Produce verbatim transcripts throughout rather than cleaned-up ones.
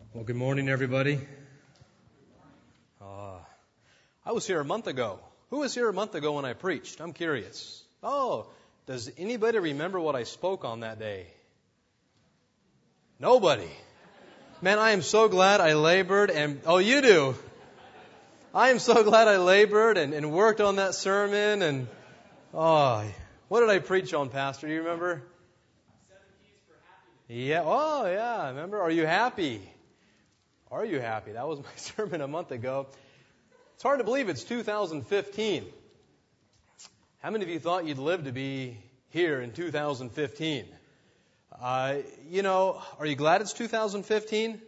Well, good morning, everybody. Uh, I was here a month ago. Who was here a month ago when I preached? I'm curious. Oh, does anybody remember what I spoke on that day? Nobody. Man, I am so glad I labored and, oh, you do. I am so glad I labored and, and worked on that sermon and, oh, what did I preach on, Pastor? Do you remember? Seven keys for happiness. Yeah, oh, yeah, remember? Are you happy? Are you happy? That was my sermon a month ago. It's hard to believe it's two thousand fifteen. How many of you thought you'd live to be here in two thousand fifteen? Uh, you know, are you glad it's two thousand fifteen?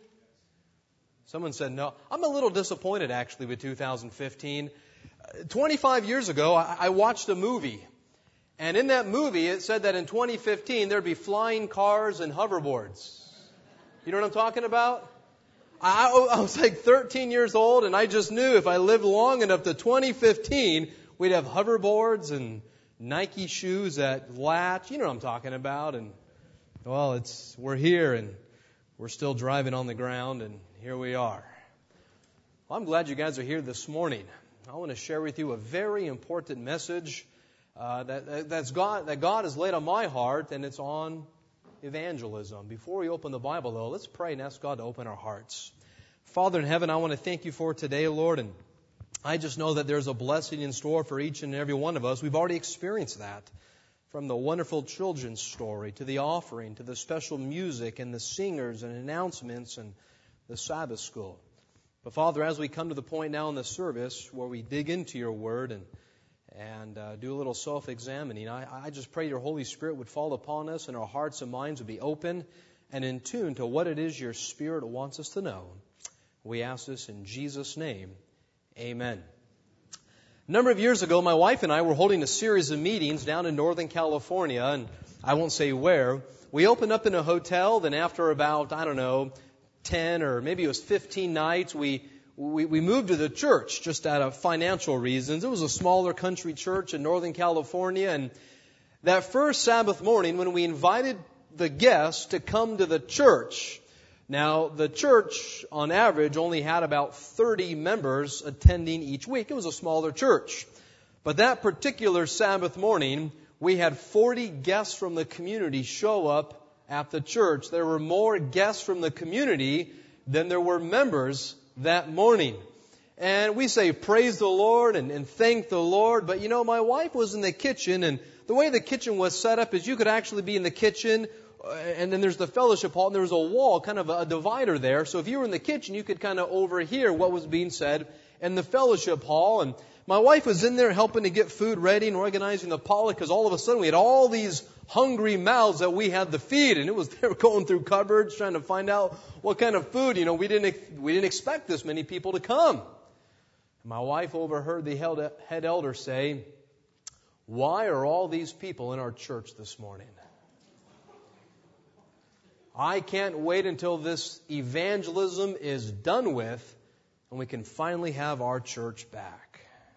Someone said no. I'm a little disappointed, actually, with two thousand fifteen. Uh, twenty-five years ago, I, I watched a movie. And in that movie, it said that in twenty fifteen, there'd be flying cars and hoverboards. You know what I'm talking about? I, I was like thirteen years old, and I just knew if I lived long enough to twenty fifteen, we'd have hoverboards and Nike shoes that latch. You know what I'm talking about. And, well, it's we're here, and we're still driving on the ground, and here we are. Well, I'm glad you guys are here this morning. I want to share with you a very important message uh, that that's God that God has laid on my heart, and it's on evangelism. Before we open the Bible, though, let's pray and ask God to open our hearts. Father in heaven, I want to thank you for today, Lord, and I just know that there's a blessing in store for each and every one of us. We've already experienced that, from the wonderful children's story to the offering to the special music and the singers and announcements and the Sabbath school. But Father, as we come to the point now in the service where we dig into your word and and uh, do a little self-examining, I, I just pray your Holy Spirit would fall upon us and our hearts and minds would be open and in tune to what it is your Spirit wants us to know. We ask this in Jesus' name. Amen. A number of years ago, my wife and I were holding a series of meetings down in Northern California, and I won't say where. We opened up in a hotel, then after about, I don't know, ten or maybe it was fifteen nights, we We, we moved to the church just out of financial reasons. It was a smaller country church in Northern California. And that first Sabbath morning when we invited the guests to come to the church, now the church on average only had about thirty members attending each week. It was a smaller church. But that particular Sabbath morning, we had forty guests from the community show up at the church. There were more guests from the community than there were members that morning. And we say praise the Lord and, and thank the Lord. But you know, my wife was in the kitchen, and the way the kitchen was set up is you could actually be in the kitchen, uh, and then there's the fellowship hall, and there was a wall, kind of a divider there. So if you were in the kitchen, you could kind of overhear what was being said in the fellowship hall. And my wife was in there helping to get food ready and organizing the potluck, because all of a sudden we had all these hungry mouths that we had to feed, and it was they were going through cupboards trying to find out what kind of food. You know, we didn't we didn't expect this many people to come. My wife overheard the head elder say, "Why are all these people in our church this morning? I can't wait until this evangelism is done with and we can finally have our church back."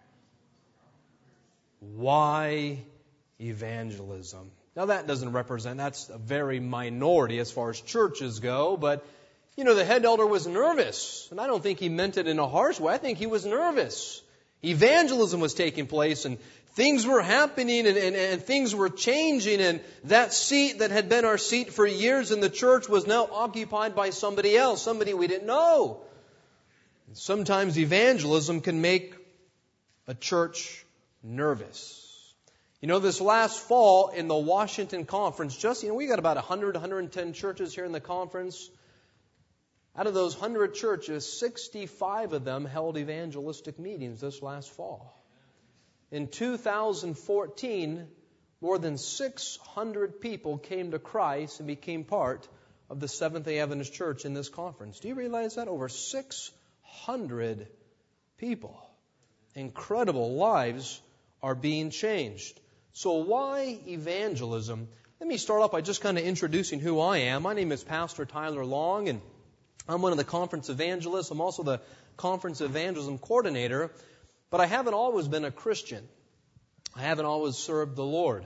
Why evangelism? Now that doesn't represent, that's a very minority as far as churches go, but, you know, the head elder was nervous, and I don't think he meant it in a harsh way. I think he was nervous. Evangelism was taking place, and things were happening, and, and, and things were changing, and that seat that had been our seat for years in the church was now occupied by somebody else, somebody we didn't know. Sometimes evangelism can make a church nervous. You know, this last fall in the Washington conference, just, you know, we got about one hundred, one hundred ten churches here in the conference. Out of those one hundred churches, sixty-five of them held evangelistic meetings this last fall. In two thousand fourteen, more than six hundred people came to Christ and became part of the Seventh-day Adventist Church in this conference. Do you realize that? Over six hundred people. Incredible lives are being changed. So why evangelism? Let me start off by just kind of introducing who I am. My name is Pastor Tyler Long, and I'm one of the conference evangelists. I'm also the conference evangelism coordinator. But I haven't always been a Christian. I haven't always served the Lord.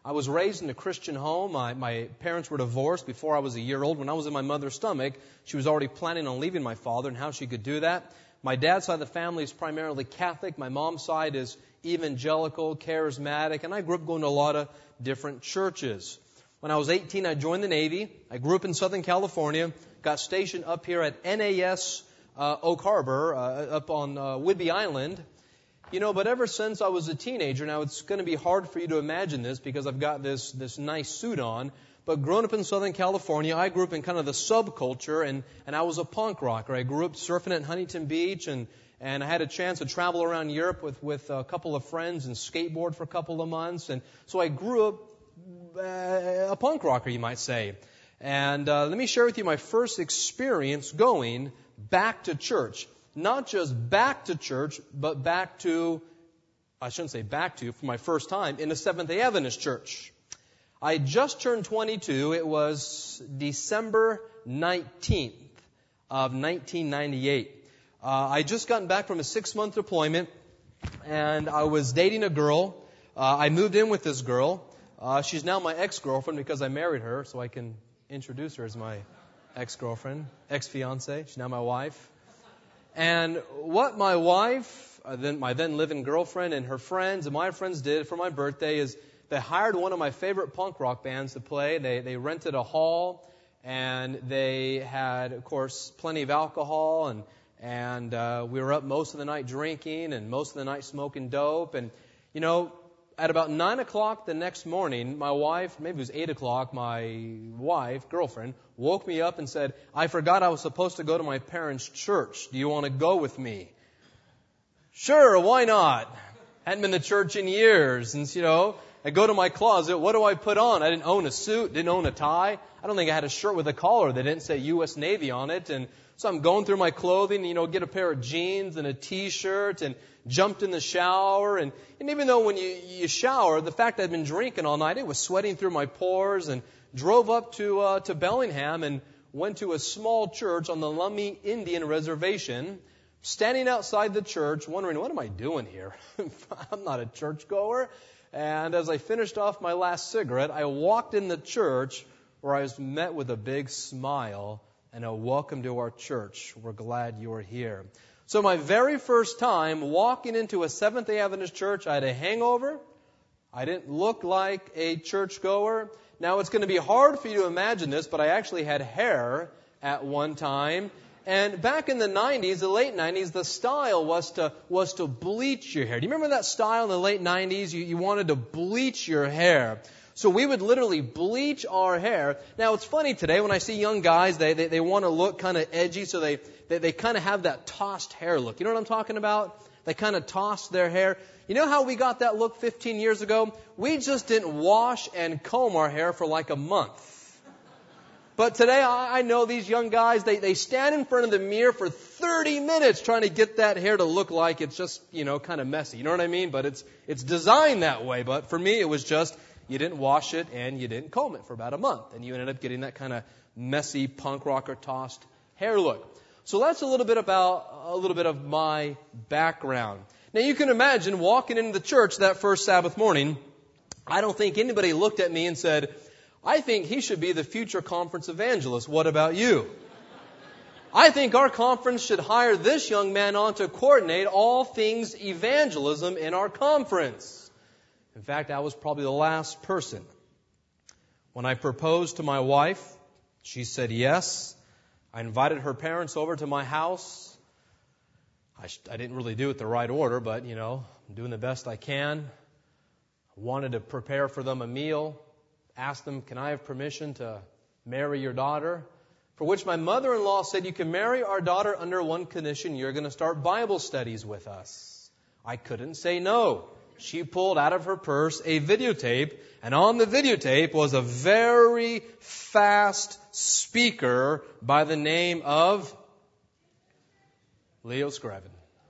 I was raised in a Christian home. My, my parents were divorced before I was a year old. When I was in my mother's stomach, she was already planning on leaving my father and how she could do that. My dad's side of the family is primarily Catholic. My mom's side is evangelical, charismatic, and I grew up going to a lot of different churches. When I was eighteen, I joined the Navy. I grew up in Southern California, got stationed up here at N A S uh, Oak Harbor, uh, up on uh, Whidbey Island. You know, but ever since I was a teenager, now it's going to be hard for you to imagine this because I've got this this nice suit on, but growing up in Southern California, I grew up in kind of the subculture, and, and I was a punk rocker. I grew up surfing at Huntington Beach, and, and I had a chance to travel around Europe with, with a couple of friends and skateboard for a couple of months, and so I grew up uh, a punk rocker, you might say. And uh, let me share with you my first experience going back to church. Not just back to church, but back to, I shouldn't say back to, for my first time, in a Seventh-day Adventist church. I had just turned twenty-two. It was December nineteenth of nineteen ninety-eight. Uh, I had just gotten back from a six-month deployment, and I was dating a girl. Uh, I moved in with this girl. Uh, she's now my ex-girlfriend because I married her, so I can introduce her as my ex-girlfriend, ex-fiancée. She's now my wife. And what my wife, uh, then my then living girlfriend, and her friends and my friends did for my birthday is they hired one of my favorite punk rock bands to play. They they rented a hall, and they had, of course, plenty of alcohol, and and uh, we were up most of the night drinking and most of the night smoking dope. And you know, at about nine o'clock the next morning, my wife, maybe it was eight o'clock, my wife, girlfriend, woke me up and said, I forgot I was supposed to go to my parents' church. Do you want to go with me? Sure, why not? Hadn't been to church in years. And, you know, I go to my closet. What do I put on? I didn't own a suit, didn't own a tie. I don't think I had a shirt with a collar that didn't say U S Navy on it. And so I'm going through my clothing, you know, get a pair of jeans and a T-shirt and jumped in the shower. And, and even though when you, you shower, the fact that I'd been drinking all night, it was sweating through my pores, and drove up to uh, to Bellingham and went to a small church on the Lummi Indian Reservation. Standing outside the church, wondering, what am I doing here? I'm not a churchgoer. And as I finished off my last cigarette, I walked in the church where I was met with a big smile and a welcome to our church. We're glad you're here. So my very first time walking into a Seventh-day Adventist church, I had a hangover. I didn't look like a churchgoer. Now, it's going to be hard for you to imagine this, but I actually had hair at one time. And back in the nineties, the late nineties, the style was to was to bleach your hair. Do you remember that style in the late nineties? You, you wanted to bleach your hair. So we would literally bleach our hair. Now, it's funny today when I see young guys, they they, they want to look kind of edgy, so they, they, they kind of have that tossed hair look. You know what I'm talking about? They kind of toss their hair. You know how we got that look fifteen years ago? We just didn't wash and comb our hair for like a month. But today, I know these young guys, they, they stand in front of the mirror for thirty minutes trying to get that hair to look like it's just, you know, kind of messy. You know what I mean? But it's it's designed that way. But for me, it was just, you didn't wash it and you didn't comb it for about a month. And you ended up getting that kind of messy punk rocker tossed hair look. So that's a little bit about, a little bit of my background. Now you can imagine walking into the church that first Sabbath morning. I don't think anybody looked at me and said, I think he should be the future conference evangelist. What about you? I think our conference should hire this young man on to coordinate all things evangelism in our conference. In fact, I was probably the last person. When I proposed to my wife, she said yes. I invited her parents over to my house. I, sh- I didn't really do it the right order, but, you know, I'm doing the best I can. I wanted to prepare for them a meal. Asked them, can I have permission to marry your daughter? For which my mother-in-law said, you can marry our daughter under one condition. You're going to start Bible studies with us. I couldn't say no. She pulled out of her purse a videotape, and on the videotape was a very fast speaker by the name of Leo Screven.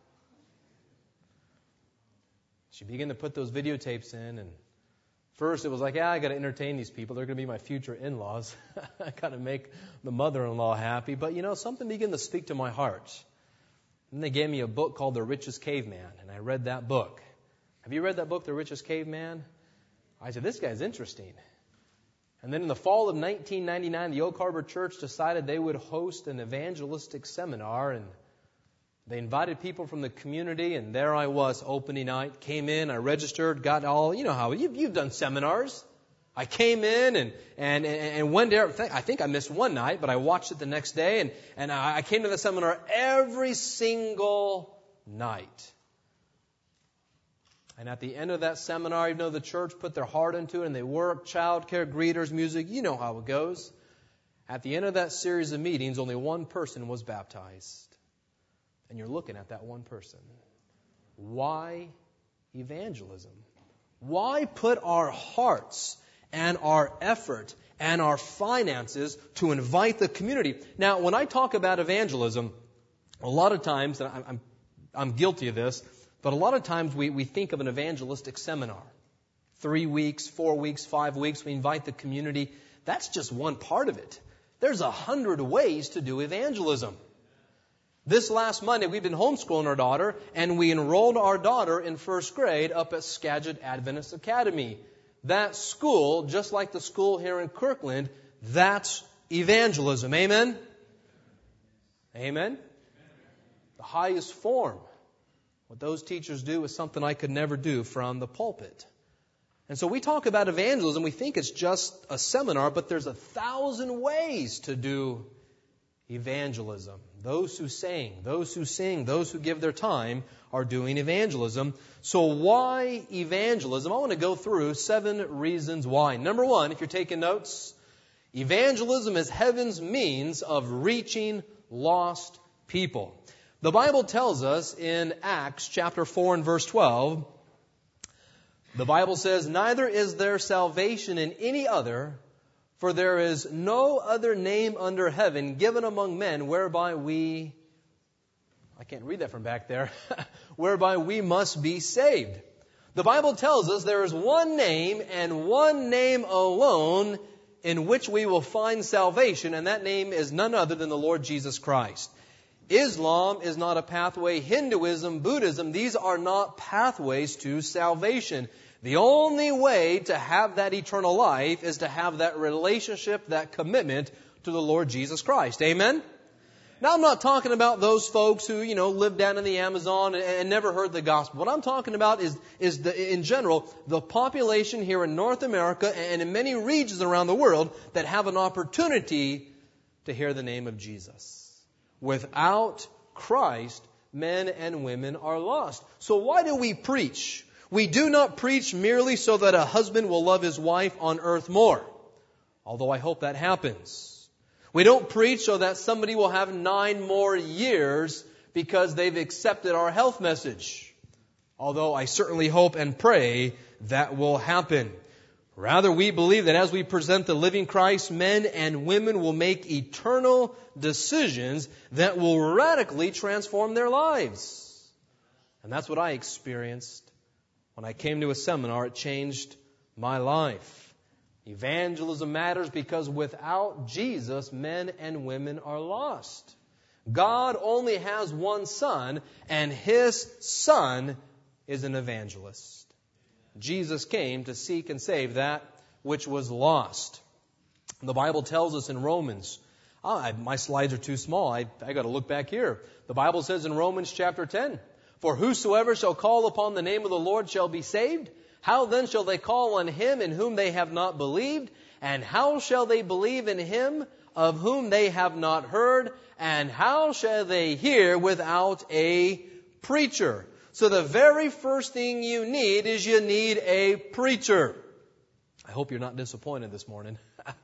She began to put those videotapes in, and first, it was like, yeah, I got to entertain these people. They're going to be my future in-laws. I got to make the mother-in-law happy. But, you know, something began to speak to my heart. And they gave me a book called The Richest Caveman, and I read that book. Have you read that book, The Richest Caveman? I said, this guy's interesting. And then in the fall of nineteen ninety-nine, the Oak Harbor Church decided they would host an evangelistic seminar, and they invited people from the community, and there I was, opening night. Came in, I registered, got all, you know how, you've, you've done seminars. I came in and, and, and went there. I think I missed one night, but I watched it the next day, and, and I came to the seminar every single night. And at the end of that seminar, even though the church put their heart into it and they worked, childcare, greeters, music, you know how it goes. At the end of that series of meetings, only one person was baptized. And you're looking at that one person. Why evangelism? Why put our hearts and our effort and our finances to invite the community? Now, when I talk about evangelism, a lot of times, and I'm, I'm guilty of this, but a lot of times we, we think of an evangelistic seminar. Three weeks, four weeks, five weeks, we invite the community. That's just one part of it. There's a hundred ways to do evangelism. This last Monday, we've been homeschooling our daughter, and we enrolled our daughter in first grade up at Skagit Adventist Academy. That school, just like the school here in Kirkland, that's evangelism. Amen? Amen? The highest form. What those teachers do is something I could never do from the pulpit. And so we talk about evangelism, we think it's just a seminar, but there's a thousand ways to do evangelism. Those who sing, those who sing, those who give their time are doing evangelism. So why evangelism? I want to go through seven reasons why. Number one, if you're taking notes, evangelism is heaven's means of reaching lost people. The Bible tells us in Acts chapter four and verse twelve, the Bible says, "Neither is there salvation in any other, for there is no other name under heaven given among men whereby we," I can't read that from back there, "whereby we must be saved." The Bible tells us there is one name and one name alone in which we will find salvation, and that name is none other than the Lord Jesus Christ. Islam is not a pathway. Hinduism, Buddhism, these are not pathways to salvation. The only way to have that eternal life is to have that relationship, that commitment to the Lord Jesus Christ. Amen? Now, I'm not talking about those folks who, you know, live down in the Amazon and, and never heard the gospel. What I'm talking about is, is the, in general, the population here in North America and in many regions around the world that have an opportunity to hear the name of Jesus. Without Christ, men and women are lost. So why do we preach? We do not preach merely so that a husband will love his wife on earth more, although I hope that happens. We don't preach so that somebody will have nine more years because they've accepted our health message, although I certainly hope and pray that will happen. Rather, we believe that as we present the living Christ, men and women will make eternal decisions that will radically transform their lives. And that's what I experienced when I came to a seminar. It changed my life. Evangelism matters because without Jesus, men and women are lost. God only has one Son, and His Son is an evangelist. Jesus came to seek and save that which was lost. The Bible tells us in Romans, oh, I, my slides are too small. I, I got to look back here. The Bible says in Romans chapter ten, "For whosoever shall call upon the name of the Lord shall be saved. How then shall they call on Him in whom they have not believed? And how shall they believe in Him of whom they have not heard? And how shall they hear without a preacher?" So the very first thing you need is you need a preacher. I hope you're not disappointed this morning.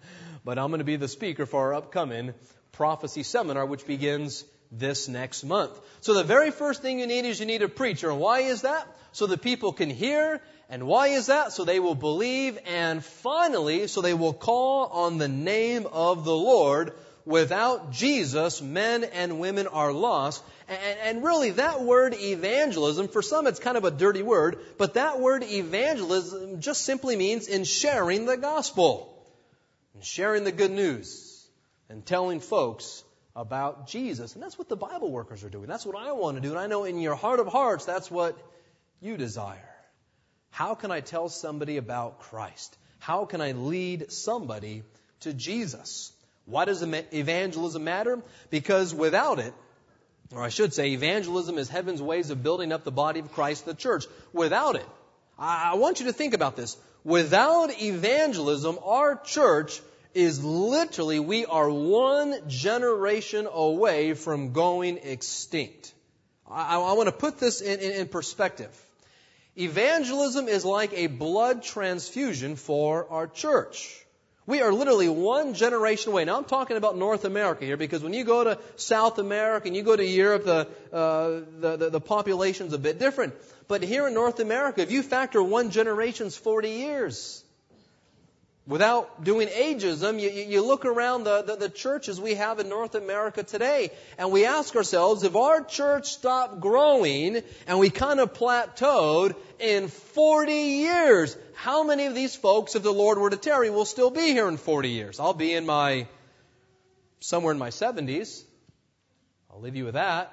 But I'm going to be the speaker for our upcoming prophecy seminar, which begins this next month. So the very first thing you need is you need a preacher. And why is that? So the people can hear. And why is that? So they will believe. And finally, so they will call on the name of the Lord. Without Jesus, men and women are lost. And, and really, that word evangelism, for some it's kind of a dirty word, but that word evangelism just simply means in sharing the gospel, and sharing the good news, and telling folks about Jesus. And that's what the Bible workers are doing. That's what I want to do. And I know in your heart of hearts, that's what you desire. How can I tell somebody about Christ? How can I lead somebody to Jesus? Why does evangelism matter? Because without it, or I should say, evangelism is heaven's ways of building up the body of Christ, the church. Without it, I want you to think about this. Without evangelism, our church is literally, we are one generation away from going extinct. I, I want to put this in, in, in perspective. Evangelism is like a blood transfusion for our church. We are literally one generation away. Now I'm talking about North America here, because when you go to South America and you go to Europe, the, uh, the, the, the population's a bit different. But here in North America, if you factor one generation's forty years. Without doing ageism, you, you look around the, the, the churches we have in North America today, and we ask ourselves, if our church stopped growing and we kind of plateaued in forty years, how many of these folks, if the Lord were to tarry, will still be here in forty years? I'll be in my, somewhere in my seventies. I'll leave you with that.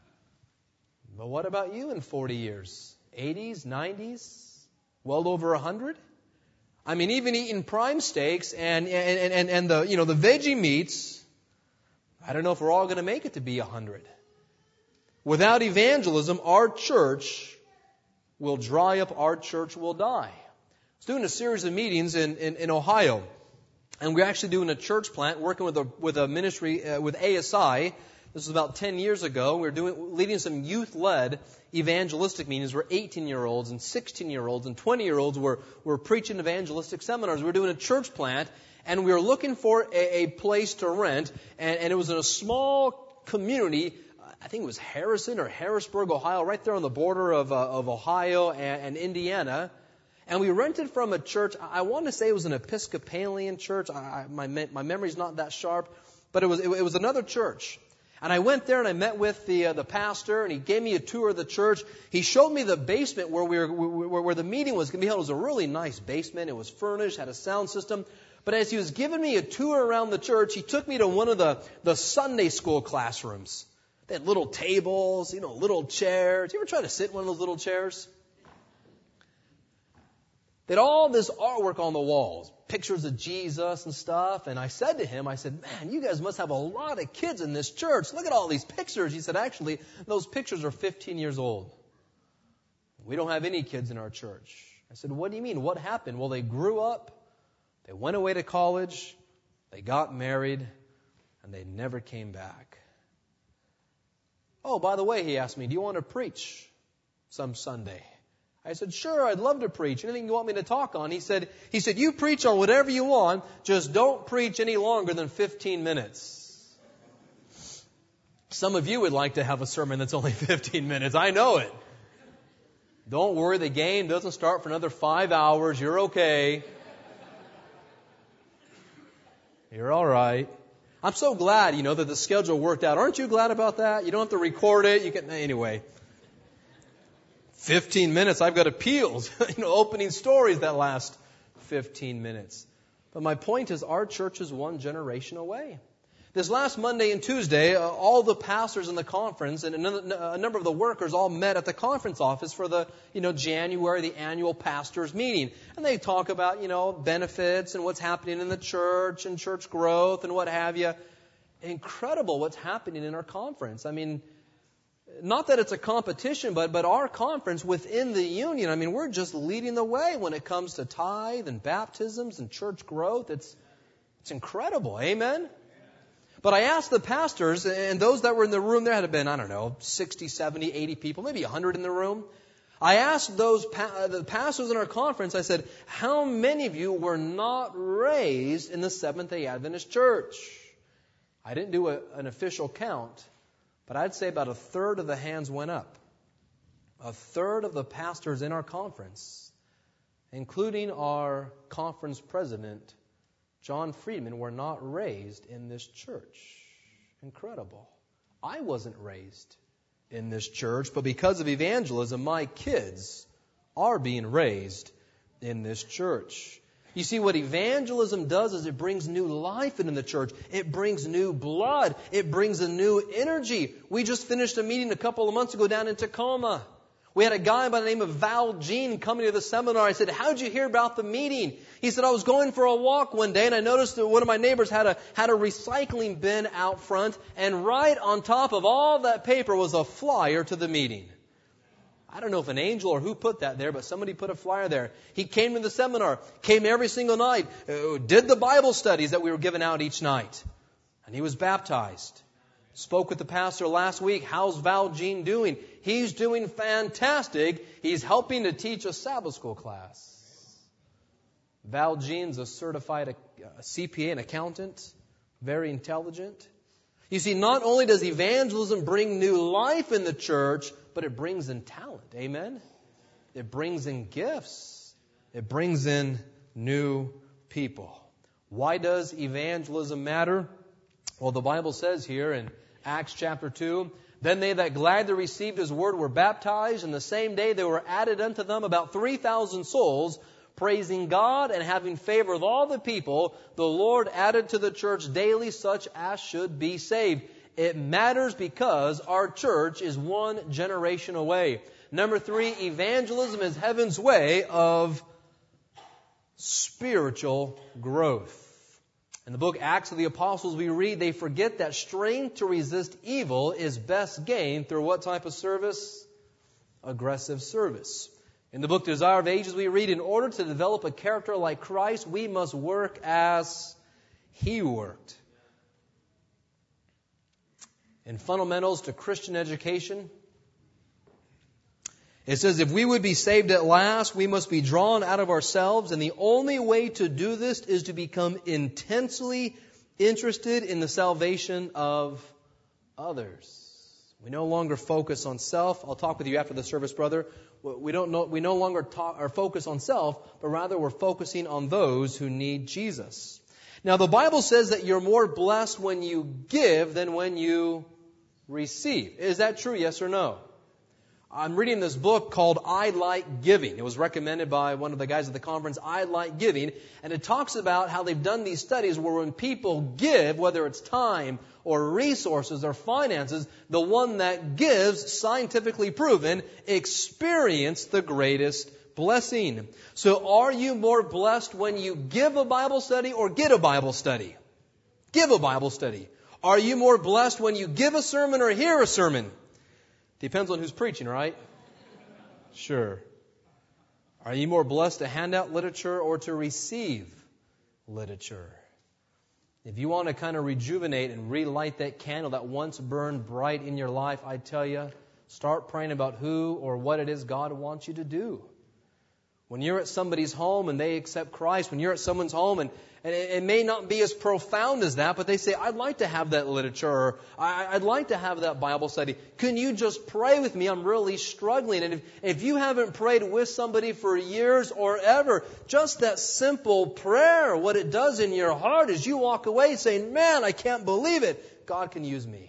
But what about you in forty years? eighties, nineties, well over one hundred? I mean, even eating prime steaks and, and, and, and the, you know, the veggie meats, I don't know if we're all going to make it to be a hundred. Without evangelism, our church will dry up, our church will die. I was doing a series of meetings in, in, in Ohio, and we're actually doing a church plant, working with a, with a ministry, uh, with A S I. This was about ten years ago. We were doing, leading some youth-led evangelistic meetings where eighteen-year-olds and sixteen-year-olds and twenty-year-olds were, were preaching evangelistic seminars. We were doing a church plant, and we were looking for a, a place to rent, and, and it was in a small community. I think it was Harrison or Harrisburg, Ohio, right there on the border of, uh, of Ohio and, and Indiana. And we rented from a church. I want to say it was an Episcopalian church. I, my my memory's not that sharp, but it was it, it was another church. And I went there and I met with the uh, the pastor, and he gave me a tour of the church. He showed me the basement where we were where, where the meeting was going to be held. It was a really nice basement. It was furnished, had a sound system. But as he was giving me a tour around the church, he took me to one of the the Sunday school classrooms. They had little tables, you know, little chairs. You ever try to sit in one of those little chairs? They had all this artwork on the walls, pictures of Jesus and stuff. And I said to him, I said, man, you guys must have a lot of kids in this church. Look at all these pictures. He said, actually, those pictures are fifteen years old. We don't have any kids in our church. I said, what do you mean? What happened? Well, they grew up, they went away to college, they got married, and they never came back. Oh, by the way, he asked me, do you want to preach some Sunday? I said, sure, I'd love to preach. Anything you want me to talk on? He said, he said, you preach on whatever you want, just don't preach any longer than fifteen minutes. Some of you would like to have a sermon that's only fifteen minutes. I know it. Don't worry, the game doesn't start for another five hours. You're okay. You're all right. I'm so glad, you know, that the schedule worked out. Aren't you glad about that? You don't have to record it. You can, anyway. fifteen minutes, I've got appeals, you know, opening stories that last fifteen minutes. But my point is, our church is one generation away. This last Monday and Tuesday, uh, all the pastors in the conference and a number of the workers all met at the conference office for the, you know, January, the annual pastors meeting. And they talk about, you know, benefits and what's happening in the church and church growth and what have you. Incredible what's happening in our conference. I mean, not that it's a competition, but but our conference within the union, I mean, we're just leading the way when it comes to tithe and baptisms and church growth. It's it's incredible. Amen? But I asked the pastors, and those that were in the room, there had been, I don't know, sixty, seventy, eighty people, maybe one hundred in the room. I asked those pa- the pastors in our conference, I said, how many of you were not raised in the Seventh-day Adventist Church? I didn't do a, an official count, but I'd say about a third of the hands went up. A third of the pastors in our conference, including our conference president, John Friedman, were not raised in this church. Incredible. I wasn't raised in this church, but because of evangelism, my kids are being raised in this church. You see, what evangelism does is it brings new life into the church. It brings new blood. It brings a new energy. We just finished a meeting a couple of months ago down in Tacoma, We had a guy by the name of Val Jean coming to the seminar. I said, how'd you hear about the meeting? He said, I was going for a walk one day and I noticed that one of my neighbors had a, had a recycling bin out front, and right on top of all that paper was a flyer to the meeting. I don't know if an angel or who put that there, but somebody put a flyer there. He came to the seminar, came every single night, uh, did the Bible studies that we were giving out each night. And he was baptized. Spoke with the pastor last week. How's Val Jean doing? He's doing fantastic. He's helping to teach a Sabbath school class. Val Jean's a certified C P A, an accountant, very intelligent. You see, not only does evangelism bring new life in the church, but it brings in talent. Amen? It brings in gifts. It brings in new people. Why does evangelism matter? Well, the Bible says here in Acts chapter two, then they that gladly received His word were baptized, and the same day there were added unto them about three thousand souls, praising God and having favor with all the people. The Lord added to the church daily such as should be saved. It matters because our church is one generation away. Number three, evangelism is heaven's way of spiritual growth. In the book Acts of the Apostles, we read, they forget that strength to resist evil is best gained through what type of service? Aggressive service. In the book Desire of Ages, we read, in order to develop a character like Christ, we must work as He worked. In Fundamentals to Christian Education, it says, if we would be saved at last, we must be drawn out of ourselves, and the only way to do this is to become intensely interested in the salvation of others. We no longer focus on self. I'll talk with you after the service, brother. We don't know, we no longer talk, or focus on self, but rather we're focusing on those who need Jesus. Now, the Bible says that you're more blessed when you give than when you receive. Is that true, yes or no? I'm reading this book called I Like Giving. It was recommended by one of the guys at the conference, I Like Giving. And it talks about how they've done these studies where when people give, whether it's time or resources or finances, the one that gives, scientifically proven, experience the greatest blessing. So are you more blessed when you give a Bible study or get a Bible study? Give a Bible study. Are you more blessed when you give a sermon or hear a sermon? Depends on who's preaching, right? Sure. Are you more blessed to hand out literature or to receive literature? If you want to kind of rejuvenate and relight that candle that once burned bright in your life, I tell you, start praying about who or what it is God wants you to do. When you're at somebody's home and they accept Christ, when you're at someone's home and, and it, it may not be as profound as that, but they say, I'd like to have that literature, or I, I'd like to have that Bible study. Can you just pray with me? I'm really struggling. And if, if you haven't prayed with somebody for years or ever, just that simple prayer, what it does in your heart is you walk away saying, man, I can't believe it. God can use me.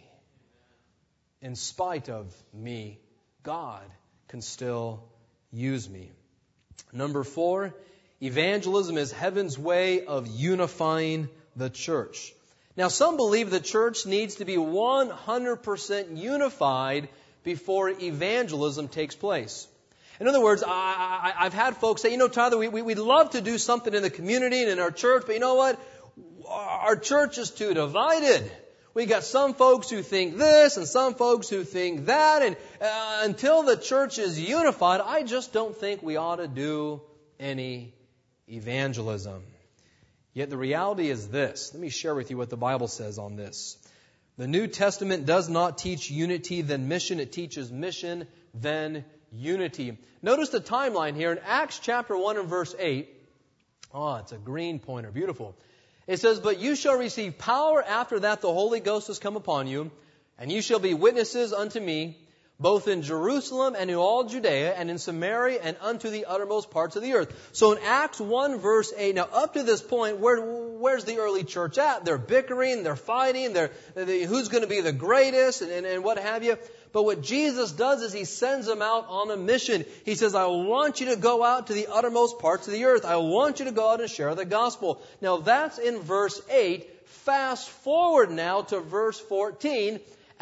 In spite of me, God can still use me. Number four, evangelism is heaven's way of unifying the church. Now, some believe the church needs to be one hundred percent unified before evangelism takes place. In other words, I, I, I've had folks say, you know, Tyler, we, we, we'd love to do something in the community and in our church, but you know what? Our church is too divided. We got some folks who think this and some folks who think that. And uh, until the church is unified, I just don't think we ought to do any evangelism. Yet the reality is this. Let me share with you what the Bible says on this. The New Testament does not teach unity then mission. It teaches mission then unity. Notice the timeline here in Acts chapter one and verse eight. Oh, it's a green pointer. Beautiful. It says, but you shall receive power after that the Holy Ghost has come upon you, and you shall be witnesses unto me, both in Jerusalem and in all Judea and in Samaria and unto the uttermost parts of the earth. So in Acts one verse eight, now up to this point, where, where's the early church at? They're bickering, they're fighting, they're, they, who's going to be the greatest and, and, and what have you. But what Jesus does is He sends them out on a mission. He says, I want you to go out to the uttermost parts of the earth. I want you to go out and share the gospel. Now that's in verse eight. Fast forward now to verse fourteen.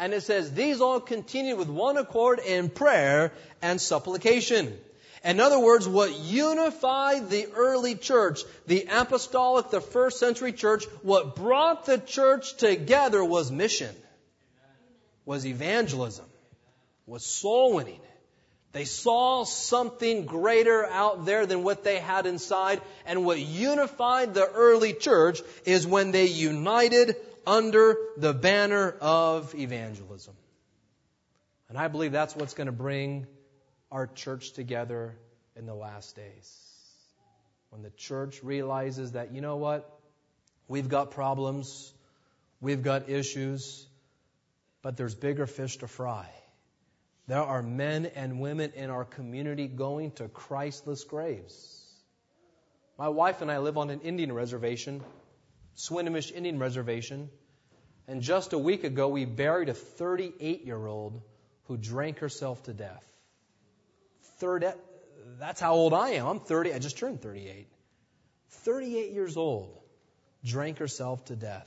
And it says, these all continued with one accord in prayer and supplication. In other words, what unified the early church, the apostolic, the first century church, what brought the church together was mission, was evangelism, was soul winning. They saw something greater out there than what they had inside. And what unified the early church is when they united under the banner of evangelism. And I believe that's what's going to bring our church together in the last days. When the church realizes that, you know what? We've got problems. We've got issues. But there's bigger fish to fry. There are men and women in our community going to Christless graves. My wife and I live on an Indian reservation, Swinomish Indian reservation. And just a week ago, we buried a thirty-eight-year-old who drank herself to death. Third, that's how old I am. I'm thirty. I just turned thirty-eight. thirty-eight years old, drank herself to death.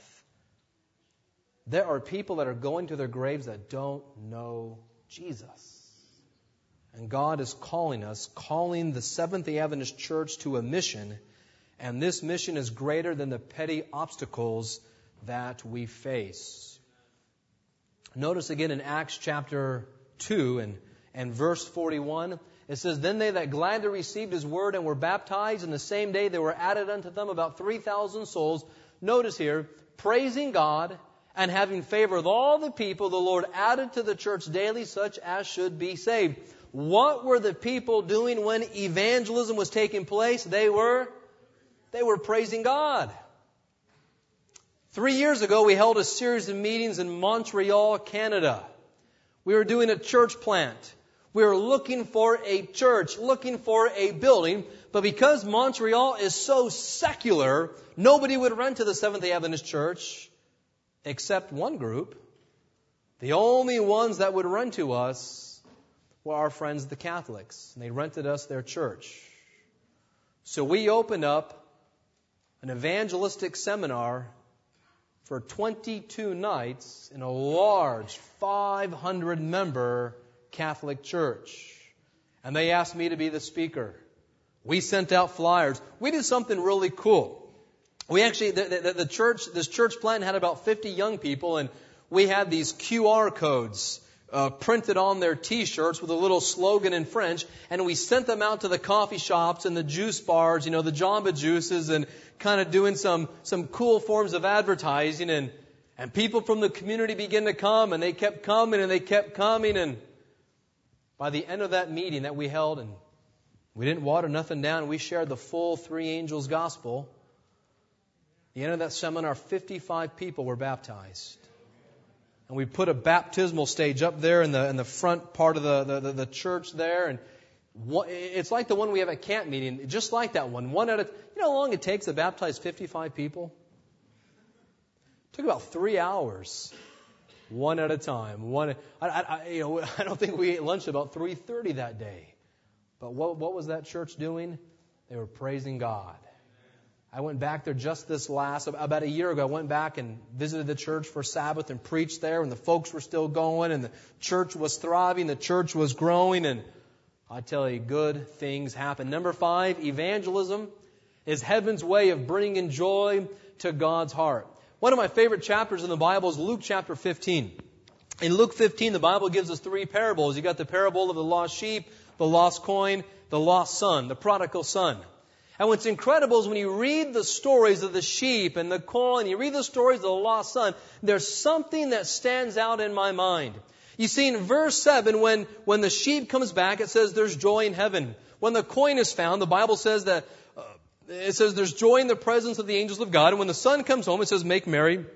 There are people that are going to their graves that don't know Jesus. And God is calling us, calling the Seventh-day Adventist Church to a mission. And this mission is greater than the petty obstacles that we face. Notice again in Acts chapter two and, and verse forty-one, it says, Then they that gladly received His word and were baptized, in the same day there were added unto them about three thousand souls. Notice here, praising God and having favor with all the people, the Lord added to the church daily such as should be saved. What were the people doing when evangelism was taking place? They were, they were praising God. Three years ago, we held a series of meetings in Montreal, Canada. We were doing a church plant. We were looking for a church, looking for a building. But because Montreal is so secular, nobody would rent to the Seventh-day Adventist Church except one group. The only ones that would rent to us were our friends, the Catholics. And they rented us their church. So we opened up an evangelistic seminar for twenty-two nights in a large five hundred member Catholic church. And they asked me to be the speaker. We sent out flyers. We did something really cool. We actually, the, the, the church, this church plant had about fifty young people, and we had these Q R codes uh, printed on their T-shirts with a little slogan in French, and we sent them out to the coffee shops and the juice bars, you know, the Jamba Juices, and kind of doing some some cool forms of advertising, and and people from the community began to come, and they kept coming, and they kept coming, and by the end of that meeting that we held, and we didn't water nothing down, we shared the full three angels gospel. At the end of that seminar, fifty-five people were baptized. And we put a baptismal stage up there in the in the front part of the, the, the, the church there. And one, it's like the one we have at camp meeting, just like that one. One at a, you know how long it takes to baptize fifty-five people? It took about three hours, one at a time. One, I, I, you know, I don't think we ate lunch about three thirty that day. But what, what was that church doing? They were praising God. I went back there just this last, about a year ago, I went back and visited the church for Sabbath and preached there, and the folks were still going, and the church was thriving, the church was growing, and I tell you, good things happen. Number five, evangelism is heaven's way of bringing joy to God's heart. One of my favorite chapters in the Bible is Luke chapter fifteen. In Luke fifteen, the Bible gives us three parables. You got the parable of the lost sheep, the lost coin, the lost son, the prodigal son. And what's incredible is when you read the stories of the sheep and the coin, you read the stories of the lost son, there's something that stands out in my mind. You see, in verse seven, when, when the sheep comes back, it says there's joy in heaven. When the coin is found, the Bible says that, uh, it says there's joy in the presence of the angels of God. And when the son comes home, it says make merry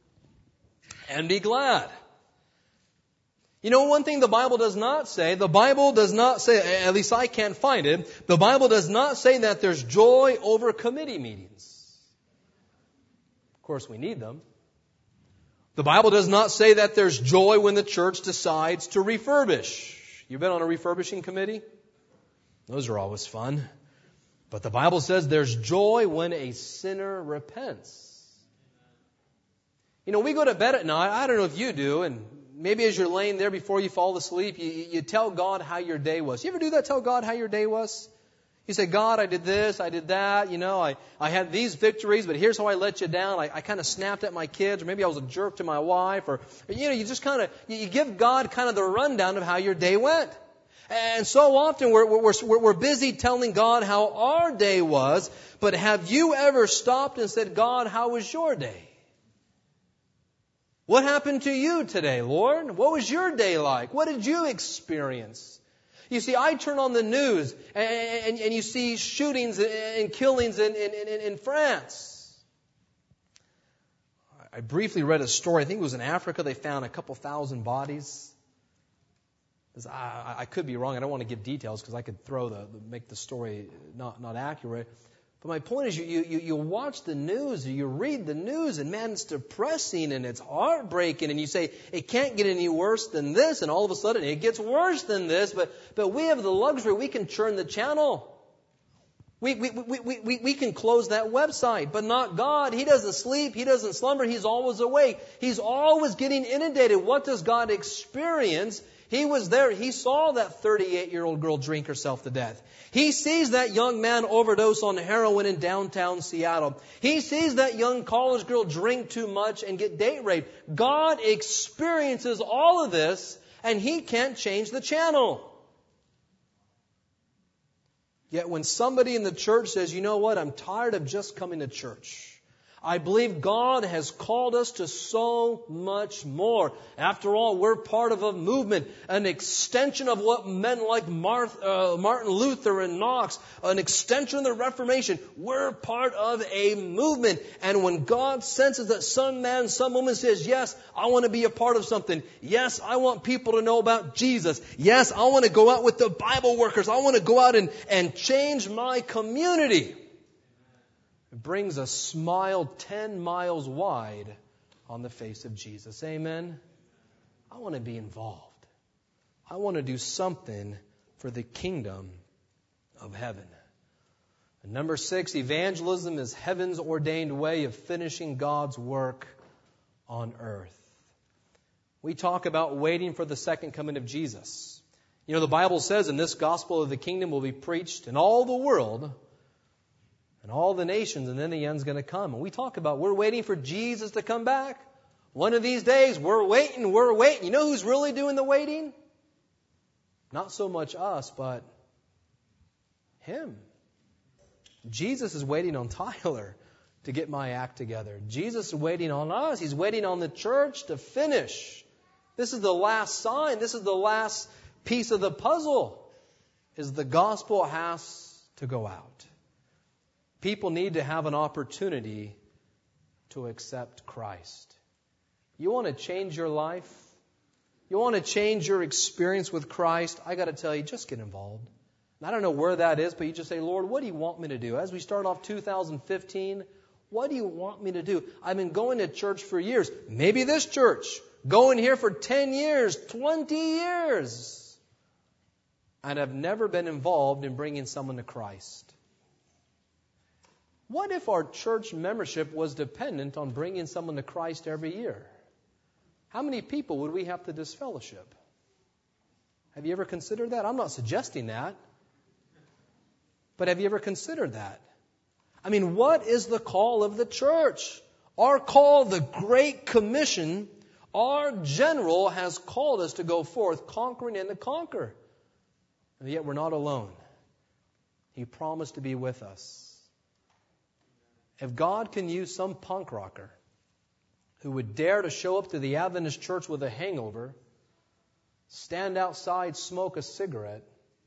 and be glad. You know, one thing the Bible does not say, the Bible does not say, at least I can't find it, the Bible does not say that there's joy over committee meetings. Of course, we need them. The Bible does not say that there's joy when the church decides to refurbish. You've been on a refurbishing committee? Those are always fun. But the Bible says there's joy when a sinner repents. You know, we go to bed at night, I don't know if you do, and maybe as you're laying there before you fall asleep, you, you tell God how your day was. You ever do that? Tell God how your day was? You say, God, I did this, I did that, you know, I, I had these victories, but here's how I let you down. I, I kind of snapped at my kids, or maybe I was a jerk to my wife, or, you know, you just kind of, you give God kind of the rundown of how your day went. And so often we're, we're, we're, we're busy telling God how our day was, but have you ever stopped and said, God, how was your day? What happened to you today, Lord? What was your day like? What did you experience? You see, I turn on the news and, and, and you see shootings and killings in, in, in, in France. I briefly read a story. I think it was in Africa. They found a couple thousand bodies. I, I could be wrong. I don't want to give details because I could throw the, make the story not, not accurate. But my point is, you, you, you watch the news, or you read the news, and man, it's depressing and it's heartbreaking. And you say, it can't get any worse than this. And all of a sudden, it gets worse than this. But, but we have the luxury. We can turn the channel. We, we, we, we, we, we can close that website, but not God. He doesn't sleep. He doesn't slumber. He's always awake. He's always getting inundated. What does God experience? He was there. He saw that thirty-eight-year-old girl drink herself to death. He sees that young man overdose on heroin in downtown Seattle. He sees that young college girl drink too much and get date raped. God experiences all of this, and He can't change the channel. Yet when somebody in the church says, you know what, I'm tired of just coming to church. I believe God has called us to so much more. After all, we're part of a movement, an extension of what men like Martin Luther and Knox, an extension of the Reformation. We're part of a movement. And when God senses that some man, some woman says, yes, I want to be a part of something. Yes, I want people to know about Jesus. Yes, I want to go out with the Bible workers. I want to go out and, and change my community. It brings a smile ten miles wide on the face of Jesus. Amen? I want to be involved. I want to do something for the kingdom of heaven. And number six, evangelism is heaven's ordained way of finishing God's work on earth. We talk about waiting for the second coming of Jesus. You know, the Bible says, in this gospel of the kingdom will be preached in all the world, and all the nations, and then the end's going to come. And we talk about we're waiting for Jesus to come back. One of these days, we're waiting, we're waiting. You know who's really doing the waiting? Not so much us, but Him. Jesus is waiting on Tyler to get my act together. Jesus is waiting on us. He's waiting on the church to finish. This is the last sign. This is the last piece of the puzzle, is the gospel has to go out. People need to have an opportunity to accept Christ. You want to change your life? You want to change your experience with Christ? I got to tell you, just get involved. And I don't know where that is, but you just say, Lord, what do you want me to do? As we start off two thousand fifteen, what do you want me to do? I've been going to church for years. Maybe this church. Going here for ten years, twenty years. And I've never been involved in bringing someone to Christ. What if our church membership was dependent on bringing someone to Christ every year? How many people would we have to disfellowship? Have you ever considered that? I'm not suggesting that. But have you ever considered that? I mean, what is the call of the church? Our call, the Great Commission, our general has called us to go forth conquering and to conquer. And yet we're not alone. He promised to be with us. If God can use some punk rocker who would dare to show up to the Adventist church with a hangover, stand outside, smoke a cigarette,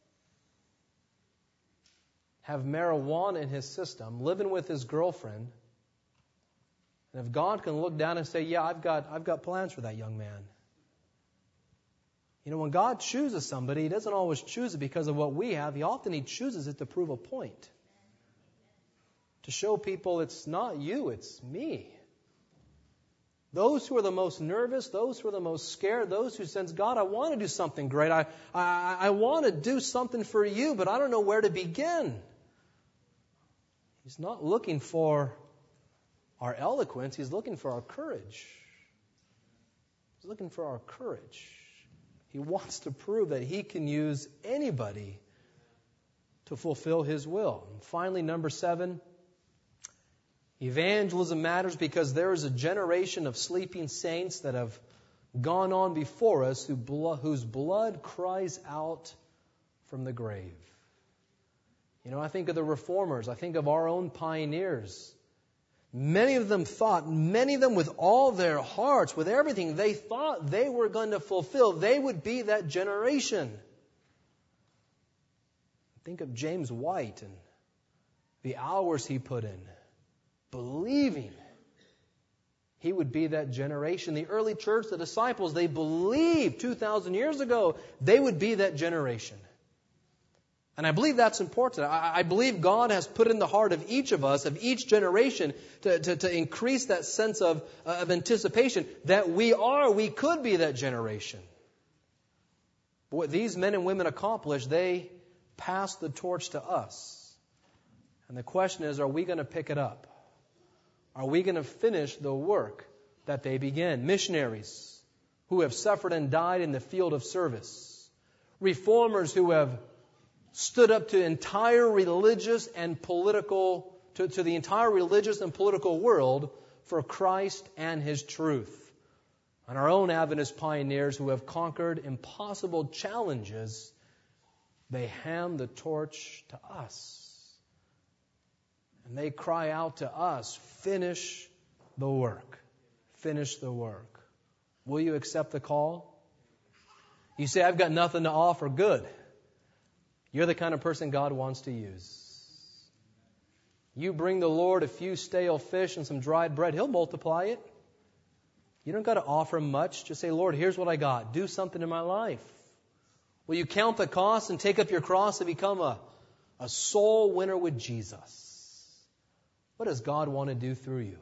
have marijuana in his system, living with his girlfriend, and if God can look down and say, yeah, I've got, I've got plans for that young man. You know, when God chooses somebody, He doesn't always choose it because of what we have. He often He chooses it to prove a point. To show people it's not you, it's me. Those who are the most nervous, those who are the most scared, those who sense, God, I want to do something great. I, I, I want to do something for you, but I don't know where to begin. He's not looking for our eloquence. He's looking for our courage. He's looking for our courage. He wants to prove that He can use anybody to fulfill His will. And finally, number seven, evangelism matters because there is a generation of sleeping saints that have gone on before us who blo- whose blood cries out from the grave. You know, I think of the reformers. I think of our own pioneers. Many of them thought, many of them with all their hearts, with everything, they thought they were going to fulfill. They would be that generation. Think of James White and the hours he put in, believing he would be that generation. The early church, the disciples, they believed two thousand years ago they would be that generation. And I believe that's important. I, I believe God has put in the heart of each of us, of each generation, to, to, to increase that sense of, uh, of anticipation that we are, we could be that generation. But what these men and women accomplished, they passed the torch to us. And the question is, are we going to pick it up? Are we going to finish the work that they began? Missionaries who have suffered and died in the field of service. Reformers who have stood up to entire religious and political, to, to the entire religious and political world for Christ and His truth. And our own Adventist pioneers who have conquered impossible challenges, they hand the torch to us. And they cry out to us, finish the work. Finish the work. Will you accept the call? You say, I've got nothing to offer. Good. You're the kind of person God wants to use. You bring the Lord a few stale fish and some dried bread, He'll multiply it. You don't got to offer much. Just say, Lord, here's what I got. Do something in my life. Will you count the cost and take up your cross and become a, a soul winner with Jesus? What does God want to do through you?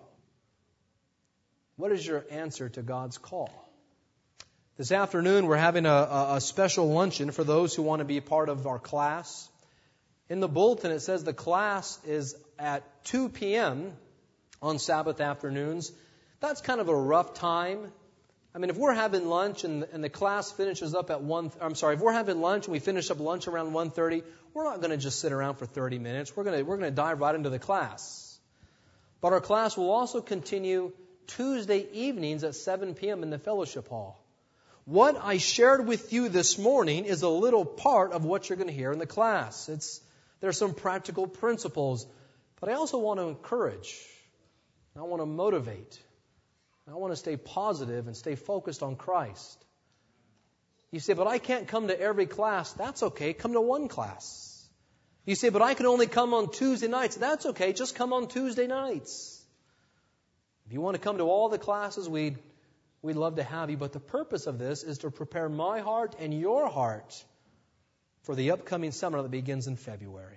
What is your answer to God's call? This afternoon, we're having a, a special luncheon for those who want to be part of our class. In the bulletin, it says the class is at two p.m. on Sabbath afternoons. That's kind of a rough time. I mean, if we're having lunch and, and the class finishes up at one, I'm sorry, if we're having lunch and we finish up lunch around one thirty, we're not going to just sit around for thirty minutes. We're going to we're going to dive right into the class. But our class will also continue Tuesday evenings at seven p.m. in the fellowship hall. What I shared with you this morning is a little part of what you're going to hear in the class. It's there's some practical principles, but I also want to encourage. I want to motivate. I want to stay positive and stay focused on Christ. You say, but I can't come to every class. That's okay. Come to one class. You say, but I can only come on Tuesday nights. That's okay. Just come on Tuesday nights. If you want to come to all the classes, we'd, we'd love to have you. But the purpose of this is to prepare my heart and your heart for the upcoming seminar that begins in February.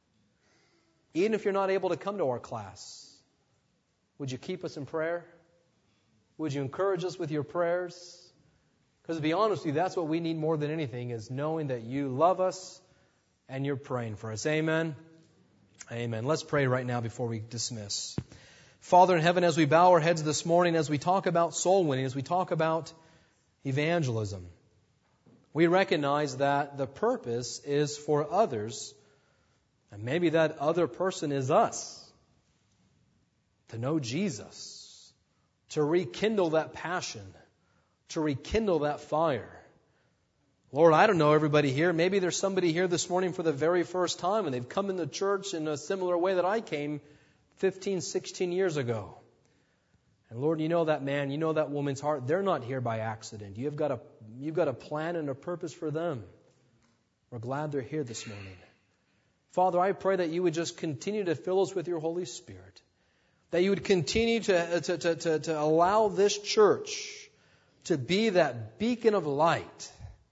Even if you're not able to come to our class, would you keep us in prayer? Would you encourage us with your prayers? Because to be honest with you, that's what we need more than anything, is knowing that you love us and you're praying for us. Amen? Amen. Let's pray right now before we dismiss. Father in heaven, as we bow our heads this morning, as we talk about soul winning, as we talk about evangelism, we recognize that the purpose is for others, and maybe that other person is us, to know Jesus, to rekindle that passion, to rekindle that fire. Lord, I don't know everybody here. Maybe there's somebody here this morning for the very first time and they've come into church in a similar way that I came fifteen, sixteen years ago. And Lord, you know that man, you know that woman's heart. They're not here by accident. You've got a, you've got a plan and a purpose for them. We're glad they're here this morning. Father, I pray that you would just continue to fill us with your Holy Spirit. That you would continue to, to, to, to, to allow this church to be that beacon of light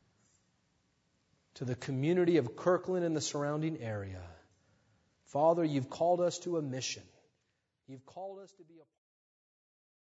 to the community of Kirkland and the surrounding area. Father, you've called us to a mission. You've called us to be a